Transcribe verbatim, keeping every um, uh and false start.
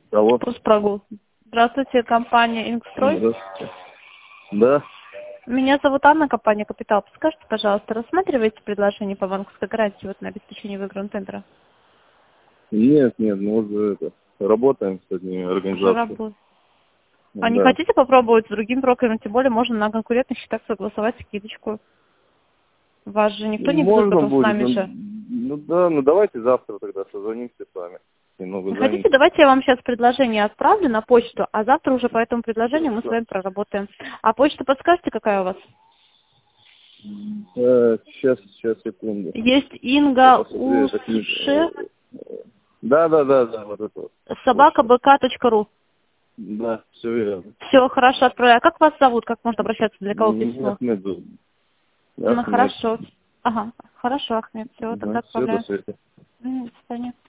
Алло. Пуспрогул. Здравствуйте, компания «Инкстрой». Здравствуйте. Да. Меня зовут Анна, компания «Капитал». Подскажите, пожалуйста, рассматриваете предложение по банковской гарантии вот на обеспечение выигранного тендера? Нет, нет, мы уже это, работаем с одними Уже организациями. работает. А не Да. хотите попробовать с другим брокером? Тем более можно на конкурентных счетах согласовать скидочку. Вас же никто не ведет Можно потом с будет. нами Ну, же. ну да, ну давайте завтра тогда созвонимся с вами. Немного Хотите, занят. давайте я вам сейчас предложение отправлю на почту, а завтра уже по этому предложению мы с Хорошо. вами проработаем. А почта подскажете, какая у вас? Э, сейчас, сейчас, секунду. Есть Я Инга посмотрю, это Уше, книга. Да, да, да, да, вот это вот. собака Точно. бэ ка точка ру. Да, все верно. Все, хорошо, отправляю. А как вас зовут? Как можно обращаться? Для кого Меня письмо? Ахмед зовут. Ну, Ахмед. хорошо. Ага, хорошо, Ахмед. Все, тогда Ага, все, до отправляю. свидания. М, До свидания.